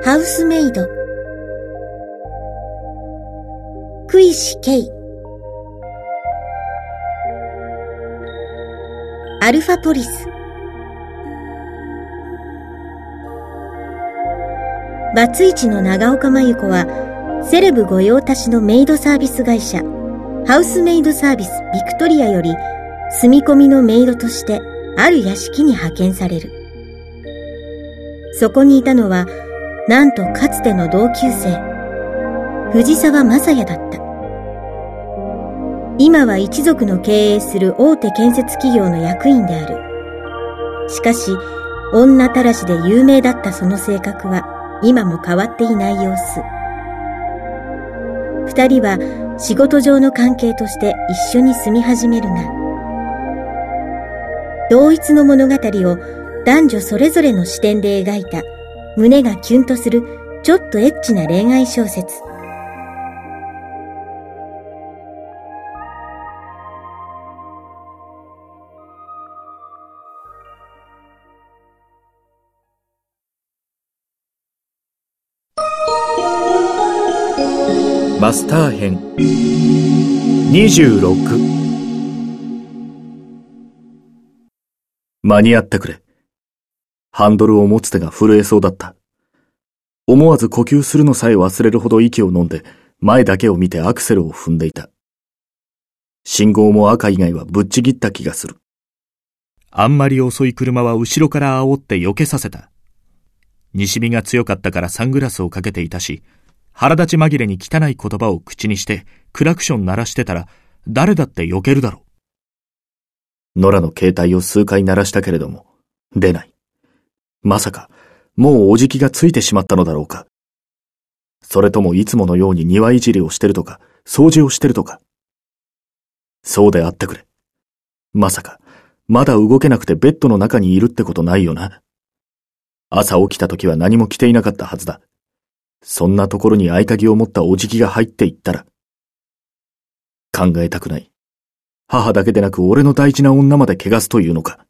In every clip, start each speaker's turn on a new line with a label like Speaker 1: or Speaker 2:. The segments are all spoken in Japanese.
Speaker 1: ハウスメイド、クイシケイ、アルファポリス、バツイチの長岡真由子はセレブ御用達のメイドサービス会社ハウスメイドサービスビクトリアより住み込みのメイドとしてある屋敷に派遣される。そこにいたのはなんとかつての同級生藤沢正也だった。今は一族の経営する大手建設企業の役員である。しかし女たらしで有名だったその性格は今も変わっていない様子。二人は仕事上の関係として一緒に住み始めるが、同一の物語を男女それぞれの視点で描いた胸がキュンとするちょっとエッチな恋愛小説。
Speaker 2: マスター編26。間に合ってくれ。ハンドルを持つ手が震えそうだった。思わず呼吸するのさえ忘れるほど息を飲んで前だけを見てアクセルを踏んでいた。信号も赤以外はぶっちぎった気がする。
Speaker 3: あんまり遅い車は後ろから煽って避けさせた。西日が強かったからサングラスをかけていたし、腹立ち紛れに汚い言葉を口にしてクラクション鳴らしてたら誰だって避けるだろ
Speaker 2: う。野良の携帯を数回鳴らしたけれども出ない。まさかもうおじきがついてしまったのだろうか。それともいつものように庭いじりをしてるとか掃除をしてるとか。そうであってくれ。まさかまだ動けなくてベッドの中にいるってことないよな。朝起きた時は何も着ていなかったはずだ。そんなところに合鍵を持ったおじきが入っていったら。考えたくない。母だけでなく俺の大事な女まで汚すというのか。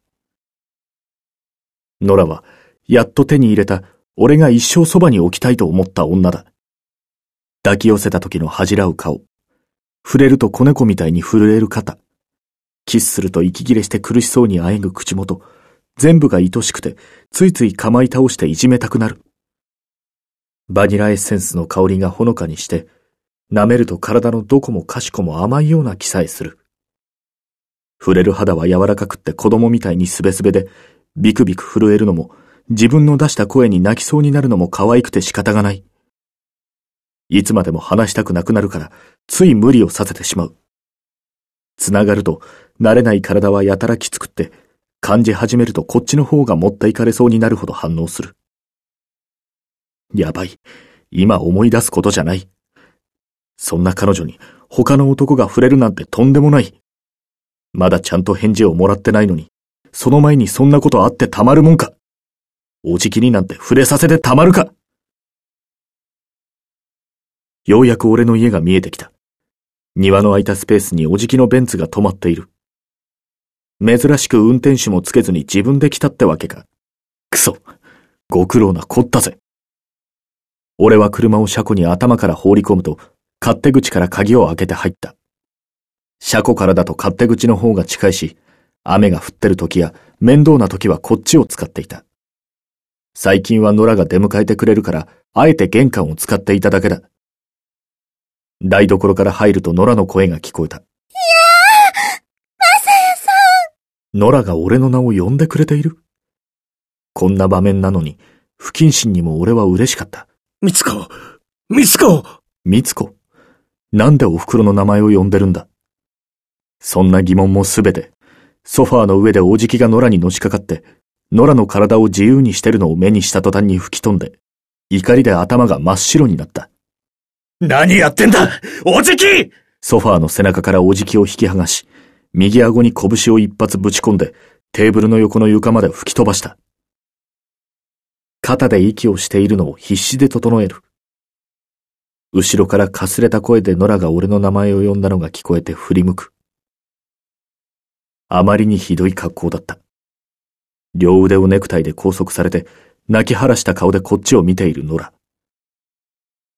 Speaker 2: ノラはやっと手に入れた俺が一生そばに置きたいと思った女だ。抱き寄せた時の恥じらう顔。触れると子猫みたいに震える肩。キスすると息切れして苦しそうにあえぐ口元。全部が愛しくてついつい構い倒していじめたくなる。バニラエッセンスの香りがほのかにして、舐めると体のどこもかしこも甘いような気さえする。触れる肌は柔らかくって子供みたいにすべすべで、ビクビク震えるのも、自分の出した声に泣きそうになるのも可愛くて仕方がない。いつまでも話したくなくなるから、つい無理をさせてしまう。つながると、慣れない体はやたらきつくって、感じ始めるとこっちの方が持っていかれそうになるほど反応する。やばい。今思い出すことじゃない。そんな彼女に他の男が触れるなんてとんでもない。まだちゃんと返事をもらってないのに、その前にそんなことあってたまるもんか。おじきになんて触れさせてたまるか。ようやく俺の家が見えてきた。庭の空いたスペースにおじきのベンツが止まっている。珍しく運転手もつけずに自分で来たってわけか。くそ、ご苦労なこったぜ。俺は車を車庫に頭から放り込むと、勝手口から鍵を開けて入った。車庫からだと勝手口の方が近いし、雨が降ってる時や面倒な時はこっちを使っていた。最近は野良が出迎えてくれるから、あえて玄関を使っていただけだ。台所から入ると野良の声が聞こえた。いや
Speaker 1: ー、マサヤさ
Speaker 2: ん。野良が俺の名を呼んでくれている。こんな場面なのに、不謹慎にも俺は嬉しかった。
Speaker 4: みつこ、みつこ。
Speaker 2: みつこ。なんでお袋の名前を呼んでるんだ。そんな疑問もすべて、ソファーの上でおじきが野良にのしかかって、野良の体を自由にしてるのを目にした途端に吹き飛んで、怒りで頭が真っ白になった。
Speaker 4: 何やってんだ、おじき！
Speaker 2: ソファーの背中からおじきを引き剥がし、右顎に拳を一発ぶち込んで、テーブルの横の床まで吹き飛ばした。肩で息をしているのを必死で整える。後ろからかすれた声で野良が俺の名前を呼んだのが聞こえて振り向く。あまりにひどい格好だった。両腕をネクタイで拘束されて、泣き晴らした顔でこっちを見ている野良。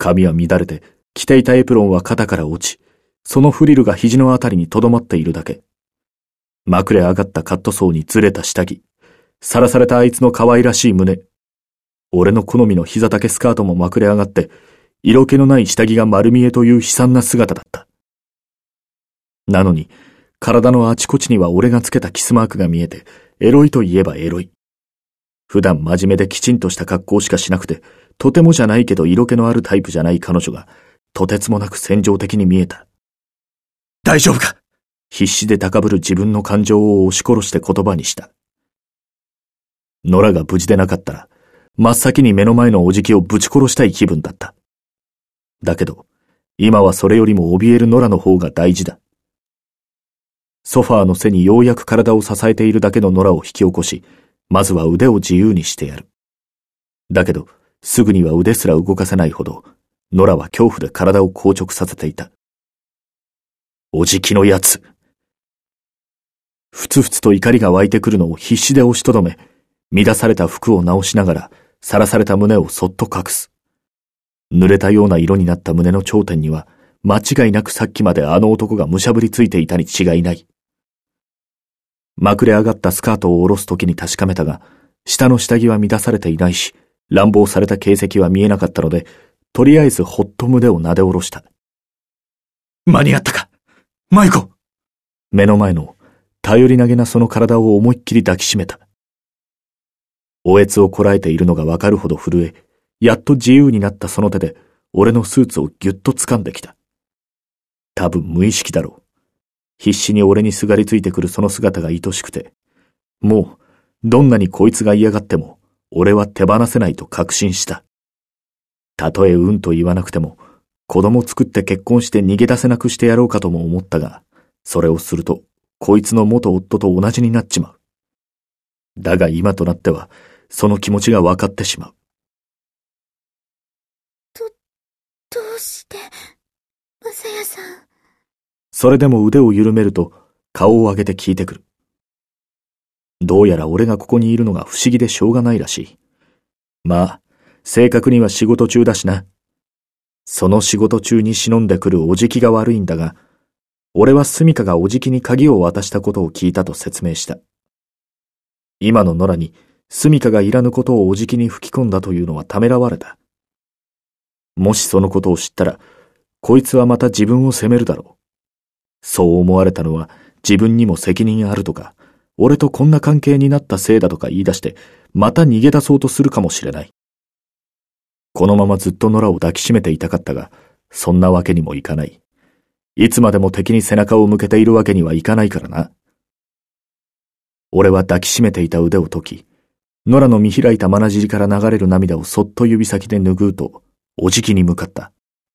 Speaker 2: 髪は乱れて、着ていたエプロンは肩から落ち、そのフリルが肘のあたりにとどまっているだけ。まくれ上がったカットソーにずれた下着、さらされたあいつの可愛らしい胸。俺の好みの膝丈スカートもまくれ上がって、色気のない下着が丸見えという悲惨な姿だった。なのに、体のあちこちには俺がつけたキスマークが見えて、エロいといえばエロい。普段真面目できちんとした格好しかしなくて、とてもじゃないけど色気のあるタイプじゃない彼女が、とてつもなく戦場的に見えた。
Speaker 4: 大丈夫か？
Speaker 2: 必死で高ぶる自分の感情を押し殺して言葉にした。野良が無事でなかったら、真っ先に目の前のおじきをぶち殺したい気分だった。だけど、今はそれよりも怯える野良の方が大事だ。ソファーの背にようやく体を支えているだけの野良を引き起こし、まずは腕を自由にしてやる。だけど、すぐには腕すら動かせないほど、野良は恐怖で体を硬直させていた。おじきのやつ。ふつふつと怒りが湧いてくるのを必死で押しとどめ、乱された服を直しながら、さらされた胸をそっと隠す。濡れたような色になった胸の頂点には、間違いなくさっきまであの男がむしゃぶりついていたに違いない。まくれ上がったスカートを下ろすときに確かめたが、下の下着は乱されていないし、乱暴された形跡は見えなかったので、とりあえずほっと胸をなで下ろした。
Speaker 4: 間に合ったか、マイコ。
Speaker 2: 目の前の頼り投げなその体を思いっきり抱きしめた。おえつをこらえているのがわかるほど震え、やっと自由になったその手で、俺のスーツをぎゅっと掴んできた。多分無意識だろう。必死に俺にすがりついてくるその姿が愛しくて、もう、どんなにこいつが嫌がっても、俺は手放せないと確信した。たとえうんと言わなくても、子供作って結婚して逃げ出せなくしてやろうかとも思ったが、それをすると、こいつの元夫と同じになっちまう。だが今となっては、その気持ちが分かってしまう。
Speaker 1: どうして、まさやさん。
Speaker 2: それでも腕を緩めると、顔を上げて聞いてくる。どうやら俺がここにいるのが不思議でしょうがないらしい。まあ、正確には仕事中だしな。その仕事中に忍んでくるおじきが悪いんだが、俺はスミカがおじきに鍵を渡したことを聞いたと説明した。今の野良に、スミカがいらぬことをおじきに吹き込んだというのはためらわれた。もしそのことを知ったら、こいつはまた自分を責めるだろう。そう思われたのは自分にも責任あるとか、俺とこんな関係になったせいだとか言い出して、また逃げ出そうとするかもしれない。このままずっと野良を抱きしめていたかったが、そんなわけにもいかない。いつまでも敵に背中を向けているわけにはいかないからな。俺は抱きしめていた腕を解き、野良の見開いた眼尻から流れる涙をそっと指先で拭うと、おじきに向かった。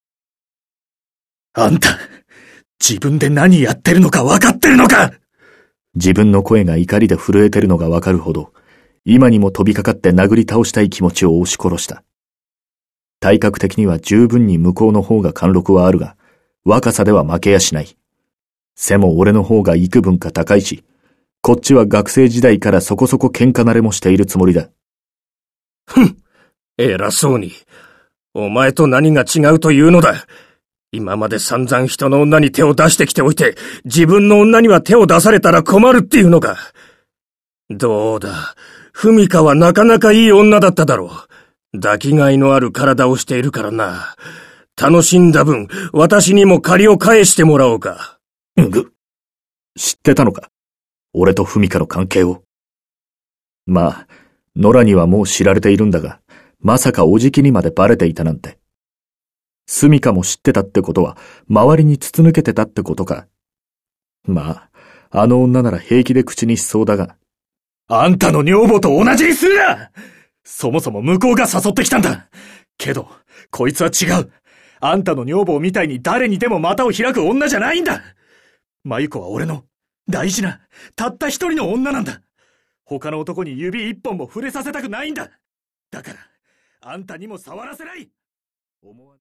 Speaker 4: あんた、自分で何やってるのか分かってるのか！
Speaker 2: 自分の声が怒りで震えてるのがわかるほど、今にも飛びかかって殴り倒したい気持ちを押し殺した。体格的には十分に向こうの方が貫禄はあるが、若さでは負けやしない。背も俺の方が幾分か高いし、こっちは学生時代からそこそこ喧嘩慣れもしているつもりだ。
Speaker 4: ふん、偉そうに。お前と何が違うというのだ。今まで散々人の女に手を出してきておいて、自分の女には手を出されたら困るっていうのか。どうだ、ふみかはなかなかいい女だっただろう。抱きがいのある体をしているからな。楽しんだ分、私にも借りを返してもらおうか。
Speaker 2: 知ってたのか？俺とふみかの関係を。まあ、野良にはもう知られているんだが、まさかおじきにまでバレていたなんて。スミカも知ってたってことは、周りに筒抜けてたってことか。まあ、あの女なら平気で口にしそうだが。
Speaker 4: あんたの女房と同じにするな！そもそも向こうが誘ってきたんだ。けど、こいつは違う。あんたの女房みたいに誰にでも股を開く女じゃないんだ。まゆこは俺の大事な、たった一人の女なんだ。他の男に指一本も触れさせたくないんだ。だから、あんたにも触らせない。